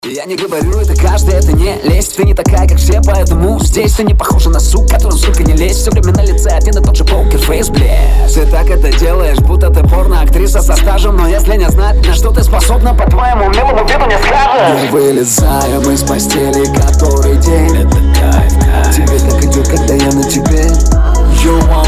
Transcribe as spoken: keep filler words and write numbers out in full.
Я не говорю это каждый, это не лезть. Ты не такая, как все, поэтому здесь ты не похожа на сук, которым, сука, не лезть. Все время на лице один и тот же покерфейс, блядь. Ты так это делаешь, будто ты порно-актриса со стажем. Но если не знать, на что ты способна, по твоему милому виду не скажешь. Мы вылезаем из постели который день. Это кайф, кайф. Тебе так идет, когда я на тебе. You want